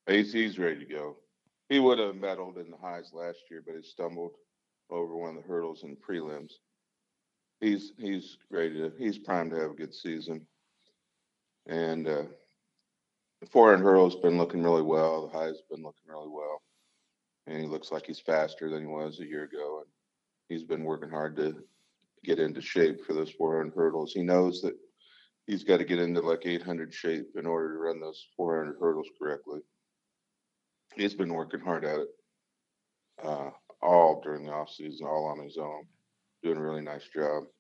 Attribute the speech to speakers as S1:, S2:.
S1: AC's ready to go. He would have medaled in the highs last year, but he stumbled over one of the hurdles in prelims. He's ready to. He's primed to have a good season. And the 400 hurdle's been looking really well. The high's been looking really well, and he looks like he's faster than he was a year ago. And he's been working hard to get into shape for those 400 hurdles. He knows that he's got to get into like 800 shape in order to run those 400 hurdles correctly. He's been working hard at it uh, all during the off season, all on his own, doing a really nice job.